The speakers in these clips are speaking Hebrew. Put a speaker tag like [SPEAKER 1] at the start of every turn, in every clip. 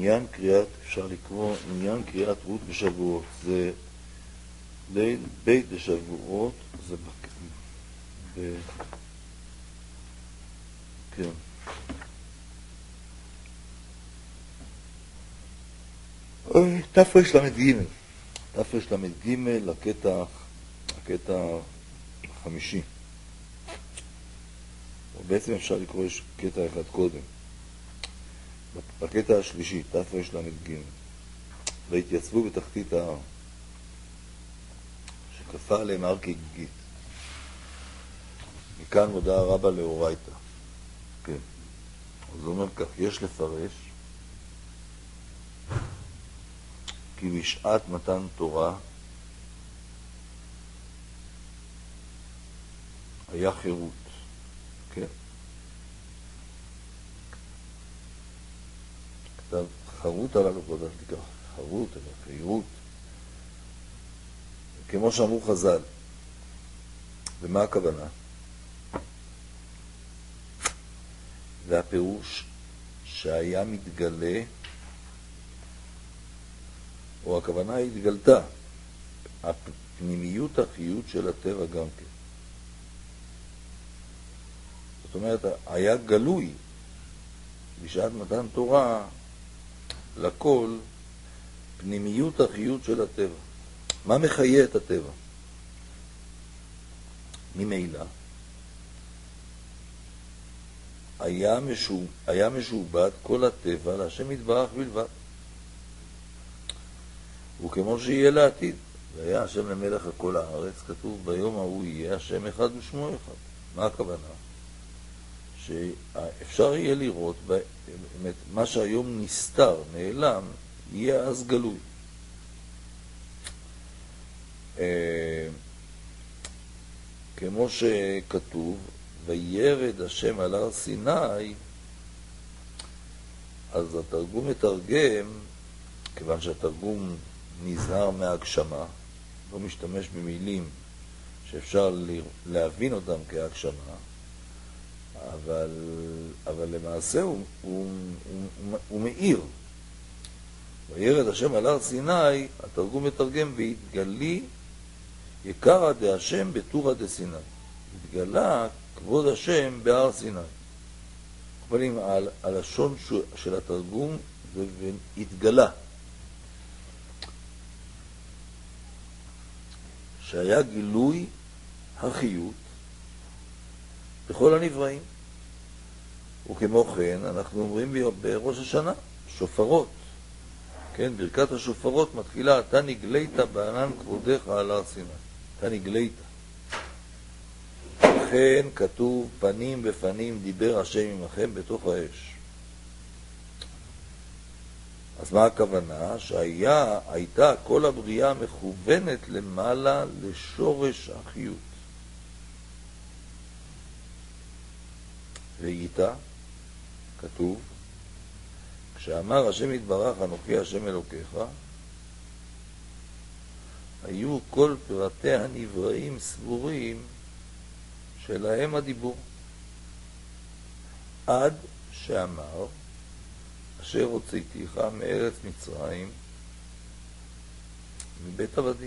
[SPEAKER 1] אפשר לקרוא עניין קריאת רות בשבועות. זה ליל בית בשבועות, זה כן. תרל"ג, הקטע החמישי. בעצם אפשר לקרוא יש קטע אחד קודם. בקטע השלישי, תרל"ג, והתייצבו בתחתית ההר, שכפה עליהם הר כגיגית. מכאן מודעה רבה לאורייתא. כן. אז הוא אומר כך, יש לפרש כי בשעת מתן תורה היה חירות. כן. כתב חרות עלה לכל כך תיקח, חרות, חירות. כמו שאמרו חז"ל. ומה הכוונה? והפירוש שהיה מתגלה, או הכוונה היא התגלתה, הפנימיות החיות של הטבע גם כן. זאת אומרת, היה גלוי בשעת מתן תורה לכל פנימיות החיות של הטבע. מה מחיה את הטבע? ממילא היה משובד כל הטבע להשם יתברך בלבד. וכמו שיהיה לעתיד, והיה השם למלך על כל הארץ, כתוב ביום ההוא יהיה השם אחד ושמו אחד. מה הכוונה? שאפשר יהיה לראות מה שהיום נסתר, נעלם, יהיה אז גלוי. כמו שכתוב, וירד השם על הר סיני, אז התרגום מתרגם, כיוון שהתרגום נזהר מההגשמה, לא משתמש במילים שאפשר להבין אותם כהגשמה, אבל למעשה הוא מאיר. וירד השם על הר סיני, התרגום מתרגם, והתגלי יקרא דהשם בתורא דסיני. התגלה כבוד השם בהר סיני. אבל הלשון של התרגום זה התגלה. שהיה גילוי החיות בכל הנבראים. וכמו כן, אנחנו אומרים בראש השנה, שופרות. כן, ברכת השופרות מתחילה, אתה נגלית בענן כבודך על הר סיני. אתה נגלית. לכן כתוב, פנים בפנים דיבר השם עמכם בתוך האש. אז מה הכוונה? שהייתה כל הבריאה מכוונת למעלה לשורש החיות. ואיתה, כתוב, כשאמר השם יתברך אנוכי השם אלוקיך, היו כל פרטי הנבראים סבורים שלהם הדיבור. עד שאמר, אשר הוצאתיך מארץ מצרים, מבית עבדים.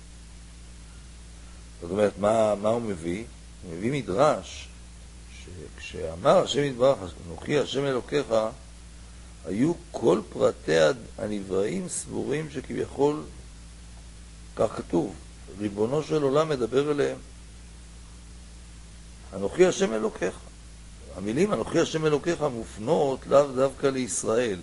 [SPEAKER 1] זאת אומרת, מה הוא מביא? הוא מביא מדרש, שכשאמר השם יתברך, אנוכי השם אלוקיך, היו כל פרטי הנבראים סבורים שכביכול, כך כתוב, ריבונו של עולם מדבר אליהם. אנוכי השם אלוקיך. המילים אנוכי השם אלוקיך מופנות לאו דווקא לישראל.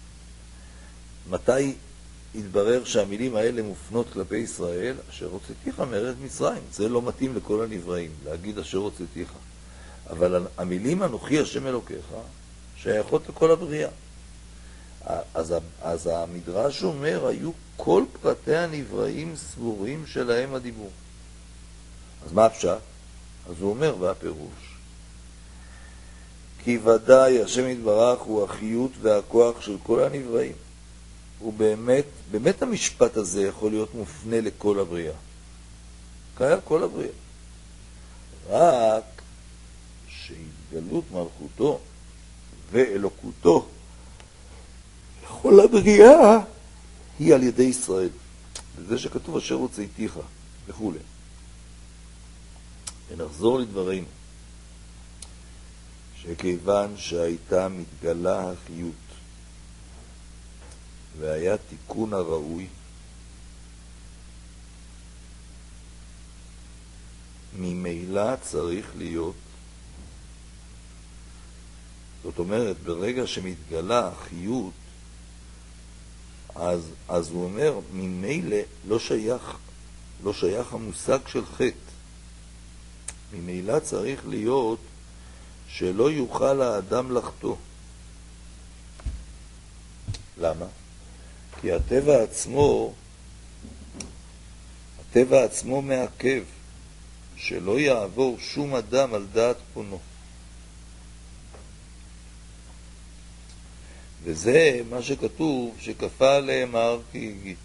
[SPEAKER 1] מתי התברר שהמילים האלה מופנות כלפי ישראל? אשר הוצאתיך מארץ מצרים. זה לא מתאים לכל הנבראים, להגיד אשר הוצאתיך. אבל המילים אנוכי השם אלוקיך שייכות לכל הבריאה. אז המדרש אומר, היו כל פרטי הנבראים סבורים שלהם הדיבור. אז מה הפשט? אז הוא אומר, והפירוש, כי ודאי השם יתברך הוא החיות והכוח של כל הנבראים. הוא באמת המשפט הזה יכול להיות מופנה לכל הבריאה. קיים כל הבריאה. רק שהתגלות מלכותו ואלוקותו כל הבריאה היא על ידי ישראל. וזה שכתוב אשר הוצאתיך וכו'. ונחזור לדברינו. שכיוון שהייתה מתגלה החיות והיה תיקון הראוי, ממילא צריך להיות, זאת אומרת, ברגע שמתגלה החיות, אז הוא אומר, ממילא לא שייך המושג של חטא. ממילא צריך להיות שלא יוכל האדם לחטוא. למה? כי הטבע עצמו מעכב שלא יעבור שום אדם על דעת קונו. וזה מה שכתוב, שכפה עליהם ההר כי הגיט.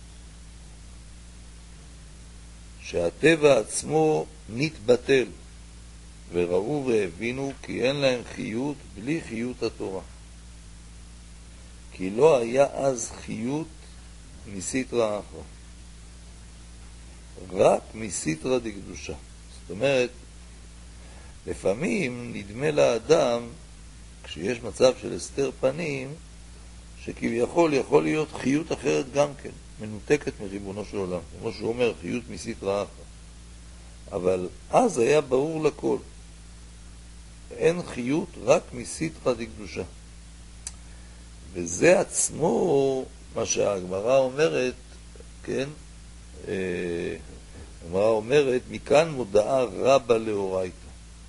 [SPEAKER 1] שהטבע עצמו נתבטל, וראו והבינו כי אין להם חיות בלי חיות התורה. כי לא היה אז חיות מסיטרא אחרא, רק מסיטרא דקדושה. זאת אומרת, לפעמים נדמה לאדם, כשיש מצב של הסתר פנים, שכביכול יכול להיות חיות אחרת גם כן, מנותקת מריבונו של עולם. כמו שהוא אומר, חיות מסיטרא אחרא. אבל אז היה ברור לכל. אין חיות רק מסיטרא דקדושה. וזה עצמו מה שהגמרא אומרת, כן? הגמרא אומרת, מכאן מודעה רבה לאורייתא.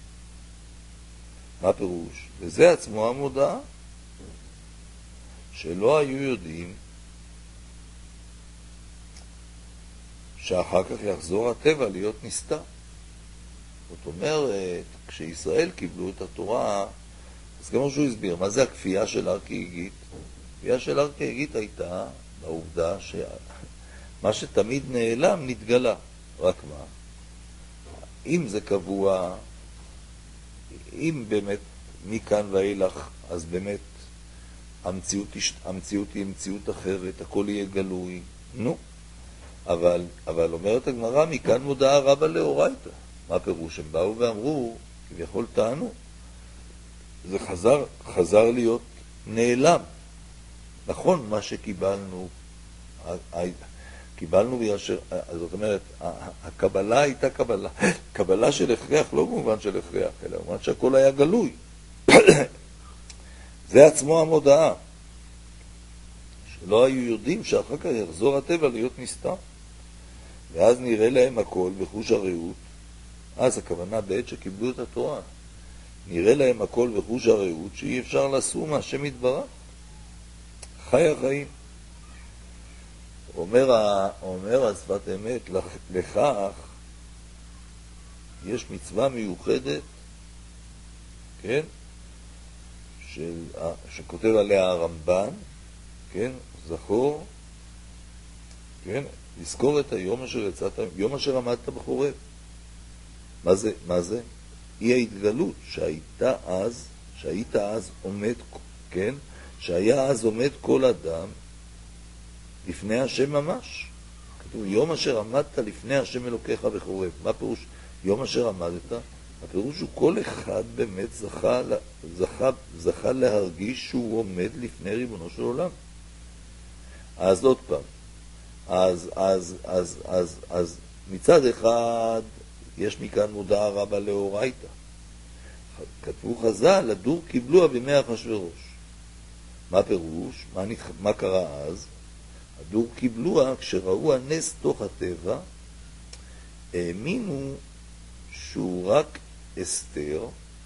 [SPEAKER 1] מה פירוש? וזה עצמו המודעה, שלא היו יודעים שאחר כך יחזור הטבע להיות נסתר. זאת אומרת, כשישראל קיבלו את התורה, אז כמו שהוא הסביר, מה זה הכפייה של הר כי הגיט? הכפייה של הר כי הגיט הייתה בעובדה שמה שתמיד נעלם נתגלה. רק מה? אם זה קבוע, אם באמת מכאן ואילך, אז באמת המציאות היא מציאות אחרת, הכל יהיה גלוי. נו, אבל אומרת הגמרא, מכאן מודעה רבה לאורייתא. מה פירוש? הם באו ואמרו, כביכול טענו, זה חזר להיות נעלם. נכון, מה שקיבלנו, בגלל זאת אומרת, הקבלה הייתה קבלה של הכרח, לא במובן של הכרח, אלא במובן שהכל היה גלוי. זה עצמו המודעה, שלא היו יודעים שאחר כך יחזור הטבע להיות נסתר. ואז נראה להם הכל בחוש הרעות, אז הכוונה בעת שקיבלו את התורה, נראה להם הכל בחוש הרעות שאי אפשר לסור מהשם יתברך. חי החיים. אומר השפת אמת, לכך יש מצווה מיוחדת, כן? שכותב עליה הרמב"ן, כן? זכור, כן? לזכור את היום אשר יצאת, יום אשר עמדת בחורב. מה זה? היא ההתגלות שהיית אז עומד, כן? שהיה אז עומד כל אדם לפני השם ממש. כתוב, יום אשר עמדת לפני השם אלוקיך בחורב. מה פירוש יום אשר עמדת? הפירוש הוא כל אחד באמת זכה להרגיש שהוא עומד לפני ריבונו של עולם. אז עוד פעם, אז מצד אחד יש מכאן מודעה רבה לאורייתא. כתבו חז"ל, לדור קיבלוה בימי אחשוורוש. מה פירוש? מה קרה אז? הדור קיבלוה, כשראו הנס תוך הטבע, האמינו שהוא רק אסתר.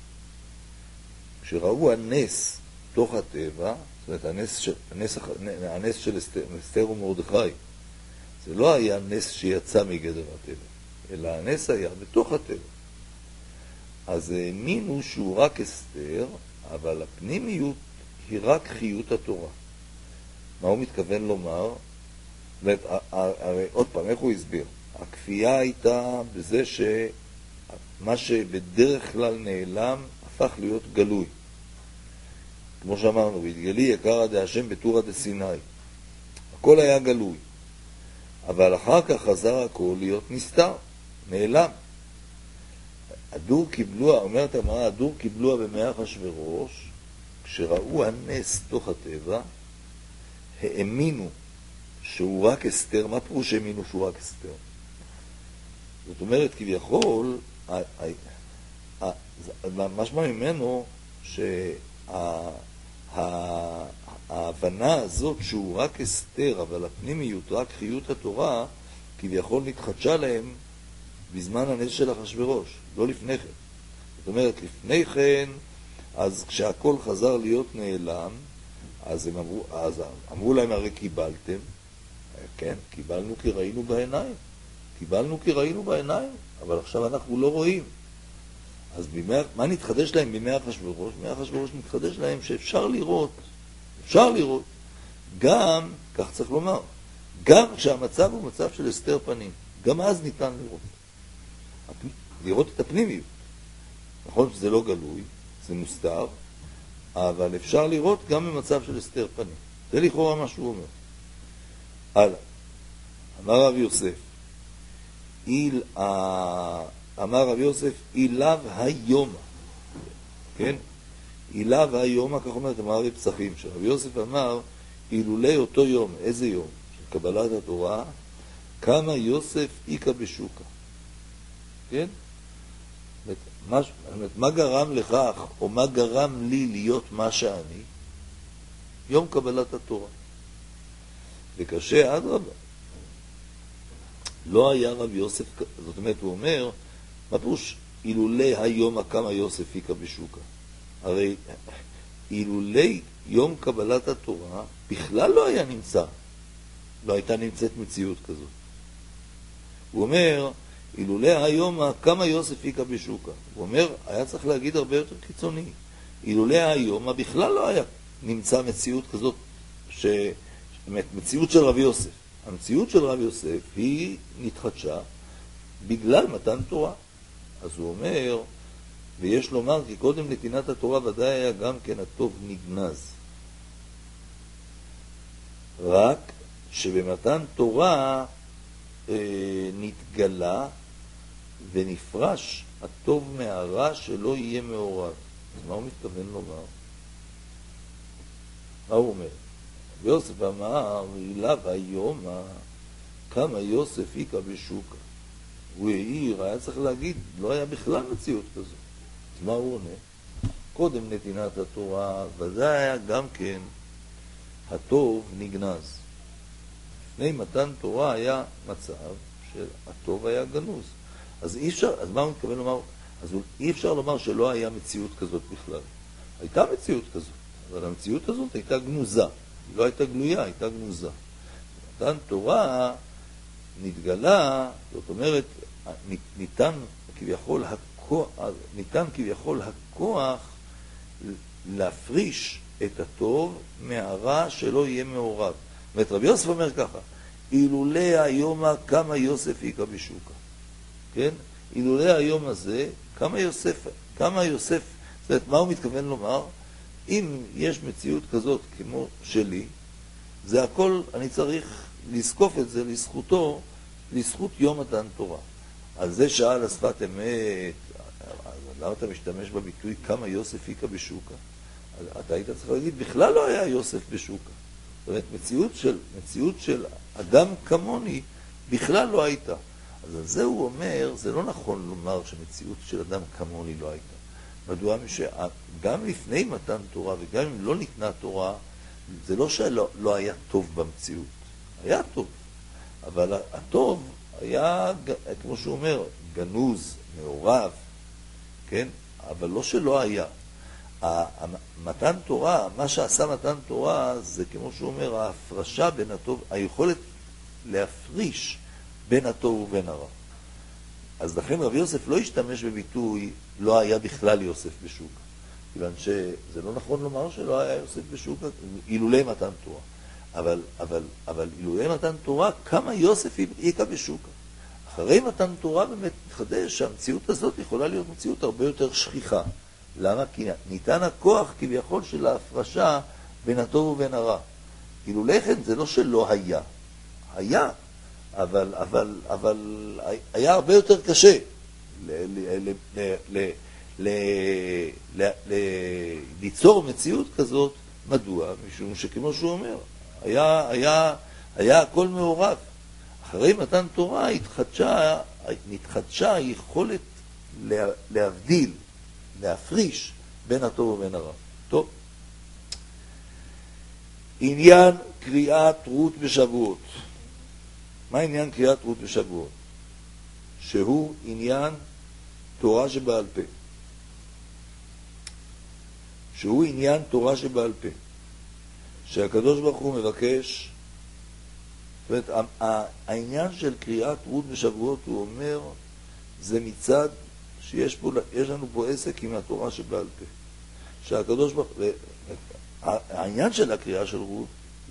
[SPEAKER 1] כשראו הנס תוך הטבע, זאת אומרת, הנס של אסתר ומרדכי, זה לא היה נס שיצא מגדר הטבע, אלא הנס היה בתוך הטבע. אז האמינו שהוא רק אסתר, אבל הפנימיות היא רק חיות התורה. מה הוא מתכוון לומר? הרי עוד פעם, איך הוא הסביר? הכפייה הייתה בזה שמה שבדרך כלל נעלם הפך להיות גלוי. כמו שאמרנו, והתגלי יקרא דהשם בתורא דסיני. הכל היה גלוי. אבל אחר כך חזר הכל להיות נסתר, נעלם. הדור קיבלוה, אומרת אמרה, הדור קיבלוה במאה אחשוורוש, כשראו הנס תוך הטבע, האמינו שהוא רק אסתר. מה פירוש האמינו שהוא רק אסתר? זאת אומרת, כביכול, משמע ממנו שההבנה הזאת שהוא רק אסתר, אבל הפנימיות, רק חיות התורה, כביכול נתחדשה להם בזמן הנס של אחשוורוש, לא לפני כן. זאת אומרת, לפני כן, אז כשהכל חזר להיות נעלם, אז אמרו להם, הרי קיבלתם, כן, קיבלנו כי ראינו בעיניים. קיבלנו כי ראינו בעיניים, אבל עכשיו אנחנו לא רואים. אז מה נתחדש להם בימי אחשוורוש? בימי אחשוורוש נתחדש להם שאפשר לראות, גם, כך צריך לומר, גם כשהמצב הוא מצב של הסתר פנים, גם אז ניתן לראות את הפנימיות. נכון שזה לא גלוי, זה מוסתר, אבל אפשר לראות גם במצב של הסתר פנים. זה לכאורה מה שהוא אומר. הלאה. אמר רב יוסף, אילב היומה, כן? אילב היומה, כך אומרת, אמר רב פסחים, שרב יוסף אמר, אילולי אותו יום, איזה יום? של קבלת התורה, כמה יוסף איקה בשוקה. כן? מה גרם לכך, או מה גרם לי להיות מה שאני? יום קבלת התורה. וקשה עד רבה. לא היה רב יוסף, זאת אומרת, הוא אומר, מה פירוש אילולי היום כמה יוסף איקה בשוקה? הרי אילולי יום קבלת התורה בכלל לא היה נמצא, לא הייתה נמצאת מציאות כזאת. הוא אומר, אילולי היום כמה יוסף איקה בשוקה. הוא אומר, היה צריך להגיד הרבה יותר קיצוני. אילולי היום בכלל לא היה נמצא מציאות כזאת, מציאות של רב יוסף. המציאות של רב יוסף היא נתחדשה בגלל מתן תורה. אז הוא אומר, ויש לומר כי קודם נתינת התורה ודאי היה גם כן הטוב נגנז. רק שבמתן תורה נתגלה ונפרש הטוב מהרע שלא יהיה מעורב. אז מה הוא מתכוון לומר? מה הוא אומר? יוסף אמר, אילב היום כמה יוסף איקה בשוקה. הוא העיר, היה צריך להגיד, לא היה בכלל מציאות כזאת. אז מה הוא עונה? קודם נתינת התורה, וזה היה גם כן הטוב נגנז. לפני מתן תורה היה מצב שהטוב היה גנוז. אז אי אפשר, אז מה הוא מתכוון לומר? אז אי אפשר לומר שלא היה מציאות כזאת בכלל. הייתה מציאות כזאת, אבל המציאות הזאת הייתה גנוזה. היא לא הייתה גלויה, הייתה גנוזה. מתן תורה נתגלה, זאת אומרת, ניתן כביכול הכוח להפריש את הטוב מהרע שלא יהיה מעורב. זאת אומרת, רבי יוסף אומר ככה, אילולי היום כמה יוסף איקה בשוקה. כן? אילולי היום הזה, כמה יוסף, זאת אומרת, מה הוא מתכוון לומר? אם יש מציאות כזאת כמו שלי, זה הכל, אני צריך לזקוף את זה לזכותו, לזכות יום מתן תורה. על זה שאל השפת אמת, למה אתה משתמש בביטוי כמה יוסף איקה בשוקה? אתה היית צריך להגיד, בכלל לא היה יוסף בשוקה. זאת אומרת, מציאות של אדם כמוני בכלל לא הייתה. אז על זה הוא אומר, זה לא נכון לומר שמציאות של אדם כמוני לא הייתה. מדוע? שגם לפני מתן תורה וגם אם לא ניתנה תורה, זה לא שלא היה טוב במציאות. היה טוב. אבל הטוב היה, כמו שהוא אומר, גנוז, מעורב, כן? אבל לא שלא היה. מתן תורה, מה שעשה מתן תורה, זה כמו שהוא אומר, ההפרשה בין הטוב, היכולת להפריש בין הטוב ובין הרע. אז לכן רבי יוסף לא השתמש בביטוי, לא היה בכלל יוסף בשוקה. כיוון שזה לא נכון לומר שלא היה יוסף בשוקה, אילולי מתן תורה. אבל אילולי מתן תורה, כמה יוסף איקה בשוקה. אחרי מתן תורה באמת מתחדש שהמציאות הזאת יכולה להיות מציאות הרבה יותר שכיחה. למה? כי ניתן הכוח כביכול של ההפרשה בין הטוב ובין הרע. כאילו לחם זה לא שלא היה, היה, אבל היה הרבה יותר קשה ליצור מציאות כזאת. מדוע? משום שכמו שהוא אומר, היה הכל מעורב. אחרי מתן תורה נתחדשה היכולת להבדיל, להפריש בין הטוב ובין הרע. טוב. עניין קריאת רות בשבועות. מה עניין קריאת רות בשבועות? שהוא עניין תורה שבעל פה. שהוא עניין תורה שבעל פה. שהקדוש ברוך הוא מבקש, זאת אומרת, העניין של קריאת רות בשבועות, הוא אומר, זה מצד שיש לנו פה עסק עם התורה שבעל פה. שהקדוש ברוך הוא, העניין של הקריאה של רות,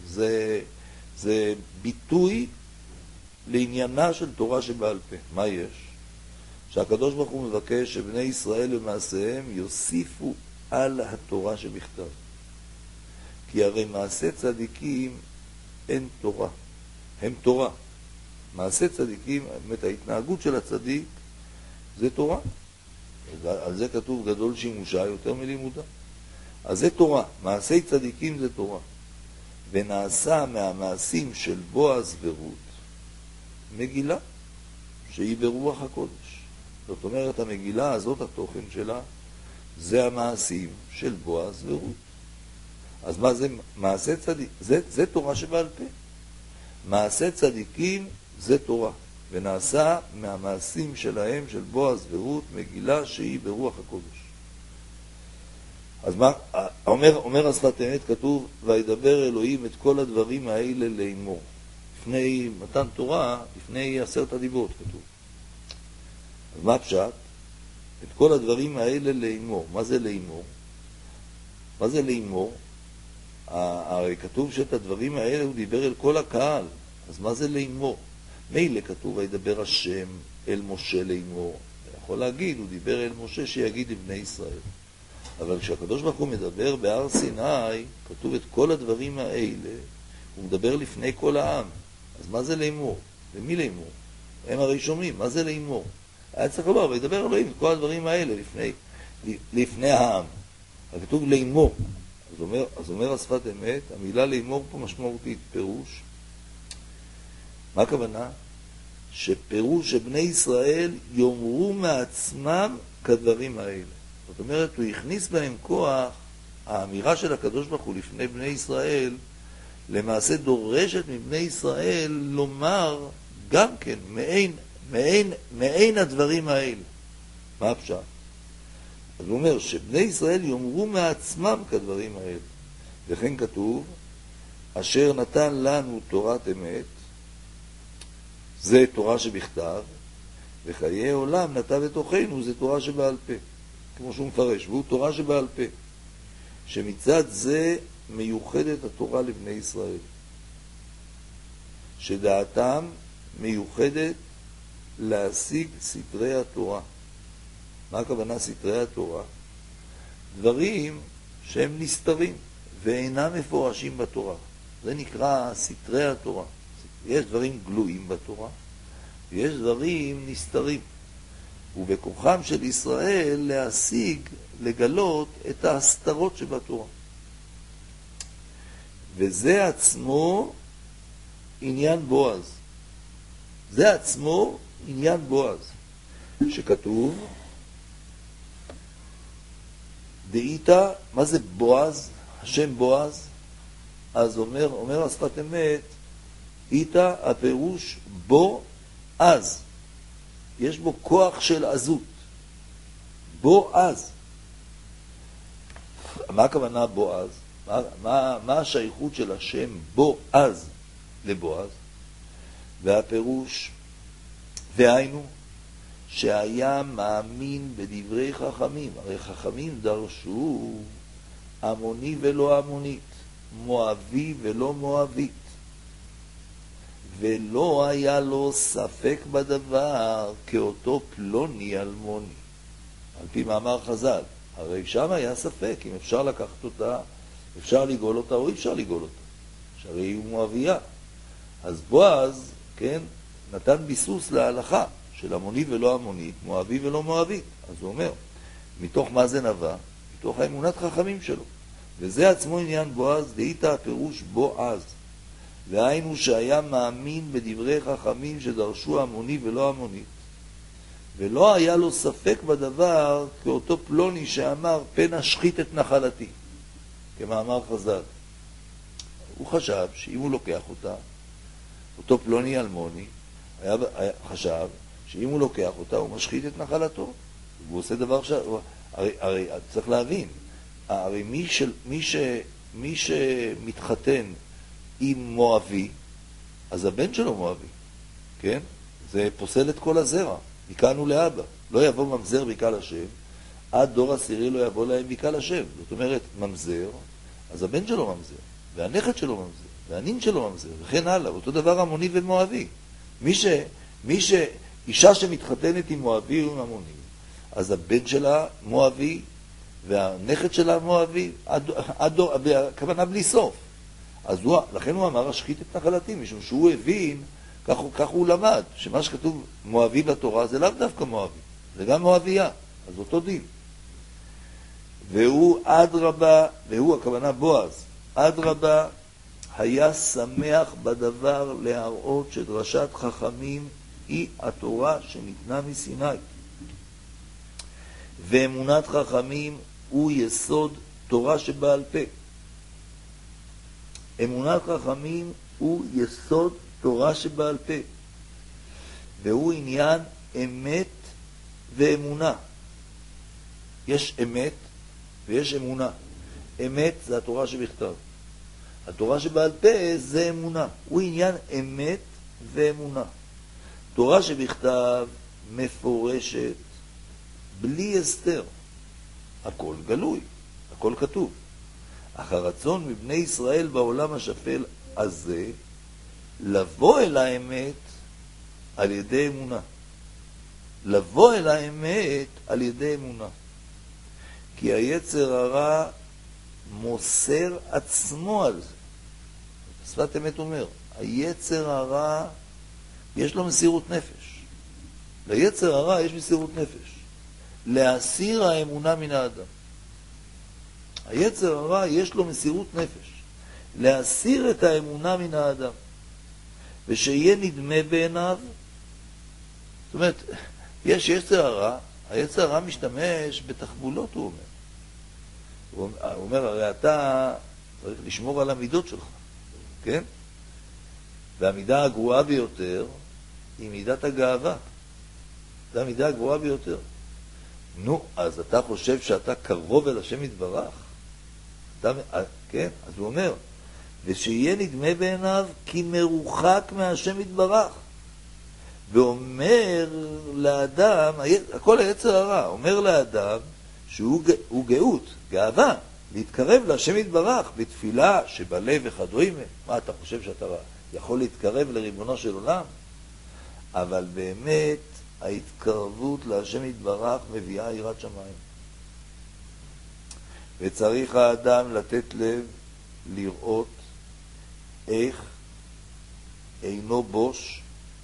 [SPEAKER 1] זה ביטוי לעניינה של תורה שבעל פה. מה יש? שהקדוש ברוך הוא מבקש שבני ישראל במעשיהם יוסיפו על התורה שבכתב. כי הרי מעשה צדיקים אין תורה, הם תורה. מעשה צדיקים, באמת ההתנהגות של הצדיק זה תורה. על זה כתוב גדול שימושה יותר מלימודה. אז זה תורה, מעשי צדיקים זה תורה. ונעשה מהמעשים של בועז ורות מגילה שהיא ברוח הקודש. זאת אומרת, המגילה הזאת, התוכן שלה, זה המעשים של בועז ורות. אז מה זה מעשה צדיק? זה תורה שבעל פה. מעשה צדיקים זה תורה, ונעשה מהמעשים שלהם, של בועז ורות, מגילה שהיא ברוח הקודש. אז מה, אומר השפת אמת, כתוב, וידבר אלוהים את כל הדברים האלה לאמור. לפני מתן תורה, לפני 10 הדיברות כתוב. אז מה פשט? את כל הדברים האלה לאמור. מה זה לאמור? מה זה לאמור? הרי כתוב שאת הדברים האלה הוא דיבר אל כל הקהל. אז מה זה לאמור? מילא כתוב, וידבר השם אל משה לאמור. יכול להגיד, הוא דיבר אל משה שיגיד לבני ישראל. אבל כשהקדוש ברוך הוא מדבר בהר סיני, כתוב את כל הדברים האלה, הוא מדבר לפני כל העם. אז מה זה לאמור? למי לאמור? הם הרי שומעים, מה זה לאמור? היה צריך לומר, וידבר אלוהים את כל הדברים האלה לפני העם. כתוב לאמור. אז אומר השפת אמת, המילה לאמור פה משמעותית, פירוש. מה הכוונה? שפירוש שבני ישראל יאמרו מעצמם כדברים האלה. זאת אומרת, הוא הכניס בהם כוח, האמירה של הקדוש ברוך הוא לפני בני ישראל, למעשה דורשת מבני ישראל לומר גם כן, מעין הדברים האלה. מה הפשט? אז הוא אומר שבני ישראל יאמרו מעצמם כדברים האלה. וכן כתוב, אשר נתן לנו תורת אמת, זה תורה שבכתב, וחיי עולם נתן בתוכנו, זה תורה שבעל פה. כמו שהוא מפרש, והוא תורה שבעל פה. שמצד זה מיוחדת התורה לבני ישראל. שדעתם מיוחדת להשיג סתרי התורה. מה הכוונה סתרי התורה? דברים שהם נסתרים ואינם מפורשים בתורה. זה נקרא סתרי התורה. יש דברים גלויים בתורה, ויש דברים נסתרים. ובכוחם של ישראל להשיג, לגלות את ההסתרות שבתורה. וזה עצמו עניין בועז. זה עצמו עניין בועז. שכתוב, דאיתה, מה זה בועז? השם בועז? אז אומר השפת אמת, איתה הפירוש בו אז. יש בו כוח של עזות. בו אז. מה הכוונה בו אז? מה השייכות של השם בו אז לבועז? והפירוש, והיינו, שהיה מאמין בדברי חכמים. הרי חכמים דרשו עמוני ולא עמונית, מואבי ולא מואבית. ולא היה לו ספק בדבר כאותו פלוני אלמוני. על פי מאמר חז"ל, הרי שם היה ספק אם אפשר לקחת אותה, אפשר לגאול אותה או אי אפשר לגאול אותה, שהרי היא מואביה. אז בועז, כן, נתן ביסוס להלכה של המוני ולא המונית, מואבי ולא מואבית. אז הוא אומר, מתוך מה זה נבע? מתוך האמונת חכמים שלו. וזה עצמו עניין בועז, דהית הפירוש בועז. והיינו שהיה מאמין בדברי חכמים שדרשו המוני ולא המונית. ולא היה לו ספק בדבר כאותו פלוני שאמר פן אשחית את נחלתי, כמאמר חז"ל. הוא חשב שאם הוא לוקח אותה, אותו פלוני אלמוני, חשב שאם הוא לוקח אותה הוא משחית את נחלתו. הוא עושה דבר הרי צריך להבין, הרי מי שמתחתן עם מואבי, אז הבן שלו מואבי, כן? זה פוסל את כל הזרע, מכאן ולאבא. לא יבוא ממזר בקהל השם, עד דור עשירי לא יבוא להם בקהל השם. זאת אומרת, ממזר, אז הבן שלו ממזר, והנכד שלו ממזר, והנין שלו ממזר, וכן הלאה. אותו דבר המוני ומואבי. אישה שמתחתנת עם מואבי או עם המוני, אז הבן שלה מואבי, והנכד שלה מואבי, הכוונה בלי סוף. אז לכן הוא אמר, אשחית את נחלתי, משום שהוא הבין, כך הוא למד, שמה שכתוב מואבי בתורה זה לאו דווקא מואבי, זה גם מואביה, אז אותו דין. והוא עד רבה, והוא הכוונה בועז, עד רבה היה שמח בדבר להראות שדרשת חכמים היא התורה שניתנה מסיני. ואמונת חכמים הוא יסוד תורה שבעל פה. אמונת חכמים הוא יסוד תורה שבעל פה. והוא עניין אמת ואמונה. יש אמת ויש אמונה. אמת זה התורה שבכתב. התורה שבעל פה זה אמונה. הוא עניין אמת ואמונה. תורה שבכתב מפורשת בלי הסתר. הכל גלוי, הכל כתוב. אך הרצון מבני ישראל בעולם השפל הזה לבוא אל האמת על ידי אמונה. לבוא אל האמת על ידי אמונה. כי היצר הרע מוסר עצמו על זה. שפת אמת אומר, היצר הרע יש לו מסירות נפש. ליצר הרע יש מסירות נפש. להסיר האמונה מן האדם. היצר הרע יש לו מסירות נפש. להסיר את האמונה מן האדם. ושיהיה נדמה בעיניו. זאת אומרת, יש יצר הרע, היצר הרע משתמש בתחבולות, הוא אומר. הוא אומר, הרי אתה צריך לשמור על המידות שלך, כן? והמידה הגרועה ביותר היא מידת הגאווה. זו המידה הגרועה ביותר. נו, אז אתה חושב שאתה קרוב אל השם יתברך? כן? אז הוא אומר, ושיהיה נדמה בעיניו כי מרוחק מהשם יתברך. ואומר לאדם, הכל היצר הרע, אומר לאדם שהוא גאות, גאווה, להתקרב להשם יתברך בתפילה שבלב וכדומה. מה, אתה חושב שאתה יכול להתקרב לריבונו של עולם? אבל באמת ההתקרבות להשם יתברך מביאה יראת שמיים. וצריך האדם לתת לב לראות איך אינו בוש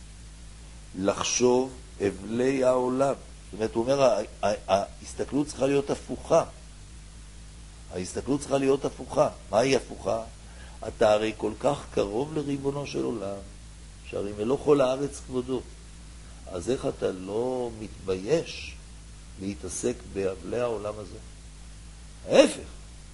[SPEAKER 1] לחשוב אבלי העולם. זאת אומרת, הוא אומר, ההסתכלות צריכה להיות הפוכה. ההסתכלות צריכה להיות הפוכה. מה היא הפוכה? אתה הרי כל כך קרוב לריבונו של עולם, שהרי מלוא כל הארץ כבודו. אז איך אתה לא מתבייש להתעסק באבלי העולם הזה? ההפך.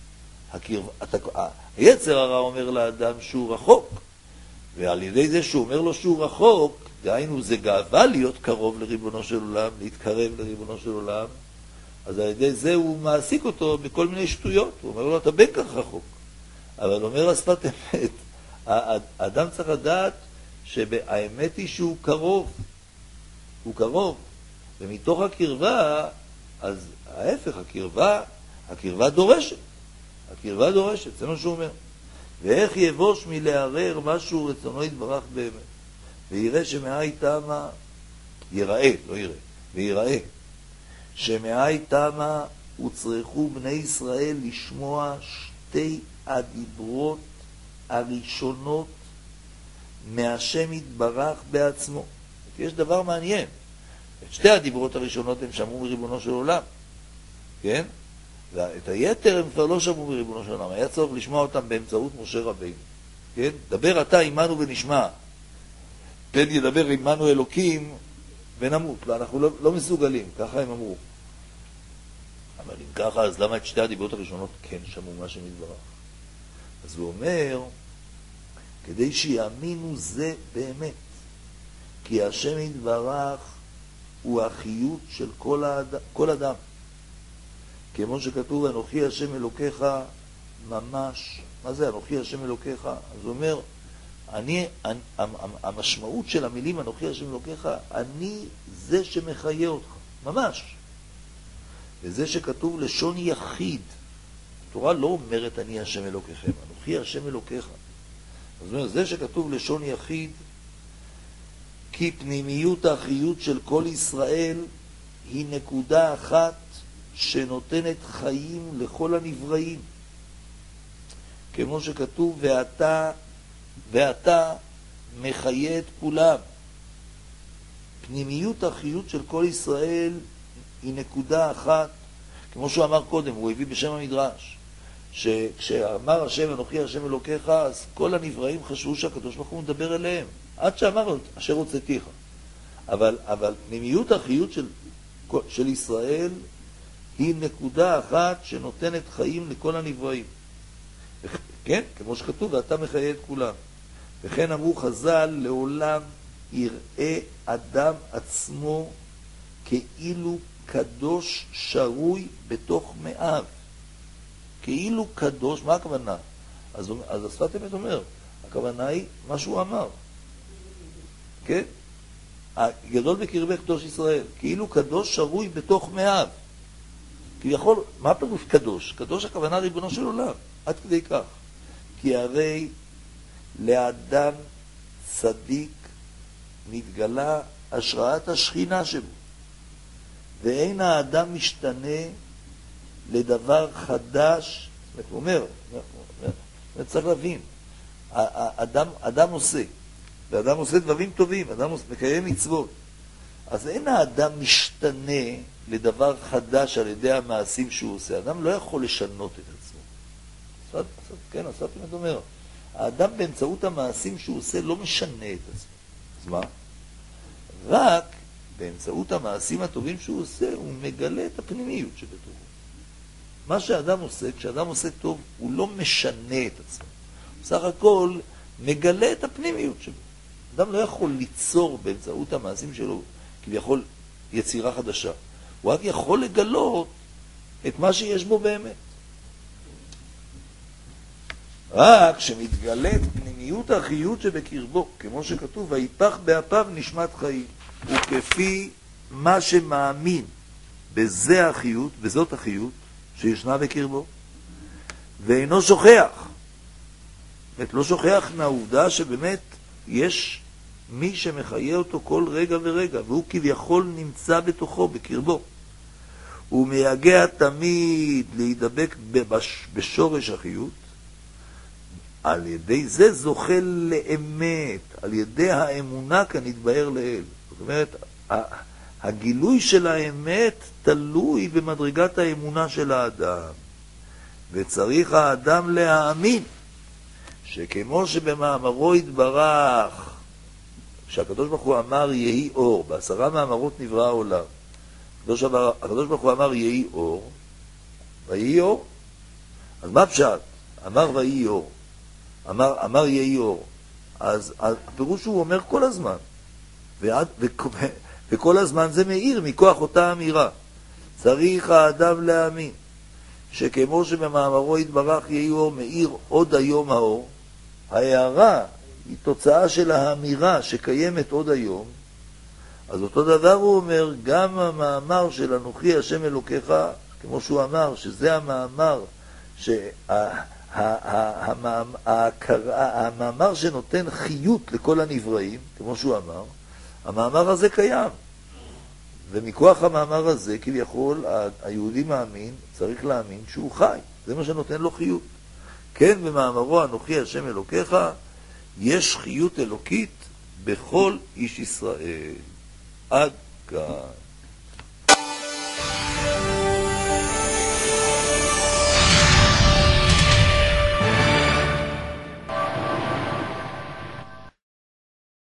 [SPEAKER 1] היצר הרע אומר לאדם שהוא רחוק, ועל ידי זה שהוא אומר לו שהוא רחוק, דהיינו זה גאווה להיות קרוב לריבונו של עולם, להתקרב לריבונו של עולם, אז על ידי זה הוא מעסיק אותו בכל מיני שטויות. הוא אומר לו, אתה בין כך רחוק. אבל אומר השפת אמת, האדם צריך לדעת שהאמת היא שהוא קרוב. הוא קרוב. ומתוך הקרבה, אז ההפך, הקרבה דורשת. הקרבה דורשת, זה מה שהוא אומר. ואיך יבוש מלערער משהו רצונו יתברך באמת. ויראה שמאי תמה, יראה, לא יראה, ויראה, שמאי תמה וצריכו בני ישראל לשמוע שתי הדיברות הראשונות מהשם יתברך בעצמו. יש דבר מעניין. את שתי הדיברות הראשונות הם שמעו מריבונו של עולם. כן? ואת היתר הם כבר לא שמעו מריבונו של עולם. היה צורך לשמוע אותם באמצעות משה רבינו. כן? דבר אתה עמנו ונשמע. פן ידבר עמנו אלוקים ונמות. ואנחנו לא מסוגלים. ככה הם אמרו. אבל אם ככה, אז למה את שתי הדיברות הראשונות כן שמעו מה שמתברך? אז הוא אומר, כדי שיאמינו זה באמת. כי השם יתברך הוא החיות של כל אדם. כמו שכתוב, אנוכי השם אלוקיך, ממש. מה זה אנוכי השם אלוקיך? אז הוא אומר, המשמעות של המילים אנוכי השם אלוקיך, אני זה שמחיה אותך. ממש. וזה שכתוב לשון יחיד. התורה לא אומרת אני השם אלוקיכם, אנוכי השם אלוקיך. אז הוא אומר, זה שכתוב לשון יחיד, כי פנימיות האחריות של כל ישראל היא נקודה אחת שנותנת חיים לכל הנבראים. כמו שכתוב, ואתה מחיה את כולם. פנימיות האחריות של כל ישראל היא נקודה אחת, כמו שהוא אמר קודם, הוא הביא בשם המדרש, שכשאמר השם אנוכי השם אלוקיך, אז כל הנבראים חשבו שהקדוש ברוך הוא מדבר אליהם, עד שאמר אשר הוצאתיך. אבל פנימיות האחריות של ישראל היא נקודה אחת שנותנת חיים לכל הנבראים. כן, כמו שכתוב, ואתה מחיה את כולם. וכן אמרו חז"ל, לעולם יראה אדם עצמו כאילו קדוש שרוי בתוך מאיו. כאילו קדוש, מה הכוונה? אז השפת אמת אומר, הכוונה היא מה שהוא אמר. כן? הגדול בקרבך קדוש ישראל, כאילו קדוש שרוי בתוך מאיו. כביכול, מה פירוש קדוש? קדוש הכוונה ריבונו של עולם, עד כדי כך. כי הרי לאדם צדיק מתגלה השראת השכינה שבו, ואין האדם משתנה לדבר חדש. הוא אומר, צריך להבין, אדם עושה, ואדם עושה דברים טובים, אדם מקיים מצוות, אז אין האדם משתנה לדבר חדש על ידי המעשים שהוא עושה. האדם לא יכול לשנות את עצמו. כן, השפת אמת אומר, האדם באמצעות המעשים שהוא עושה לא משנה את עצמו. אז מה? רק באמצעות המעשים הטובים שהוא עושה, הוא מגלה את הפנימיות שבתוכו. מה שאדם עושה, כשאדם עושה טוב, הוא לא משנה את עצמו. בסך הכל מגלה את הפנימיות שלו. אדם לא יכול ליצור באמצעות המעשים שלו, כביכול יצירה חדשה. הוא רק יכול לגלות את מה שיש בו באמת. רק שמתגלית פנימיות החיות שבקרבו, כמו שכתוב, ויפח באפיו נשמת חיים. וכפי מה שמאמין בזה החיות, בזאת החיות שישנה בקרבו, ואינו שוכח. לא שוכח מהעובדה שבאמת יש מי שמחיה אותו כל רגע ורגע, והוא כביכול נמצא בתוכו, בקרבו. הוא מייגע תמיד להידבק בשורש החיות, על ידי זה זוכה לאמת, על ידי האמונה כנתבהר לאל. זאת אומרת, הגילוי של האמת תלוי במדרגת האמונה של האדם. וצריך האדם להאמין שכמו שבמאמרו יתברך, כשהקדוש ברוך הוא אמר יהי אור, ב10 מאמרות נברא העולם, הקדוש ברוך הוא אמר יהי אור, ויהי אור. אז מה פשט? אמר ויהי אור. אמר יהי אור. אז הפירוש הוא אומר כל הזמן. וכל הזמן זה מאיר מכוח אותה אמירה. צריך האדם להאמין שכמו שבמאמרו יתברך יהי אור, מאיר עוד היום האור. ההערה היא תוצאה של האמירה שקיימת עוד היום. אז אותו דבר הוא אומר, גם המאמר של אנוכי השם אלוקיך, כמו שהוא אמר, שזה המאמר המאמר שנותן חיות לכל הנבראים, כמו שהוא אמר, המאמר הזה קיים. ומכוח המאמר הזה, כביכול, היהודי מאמין, צריך להאמין שהוא חי. זה מה שנותן לו חיות. כן, במאמרו אנוכי השם אלוקיך, יש חיות אלוקית בכל איש ישראל. עד כאן.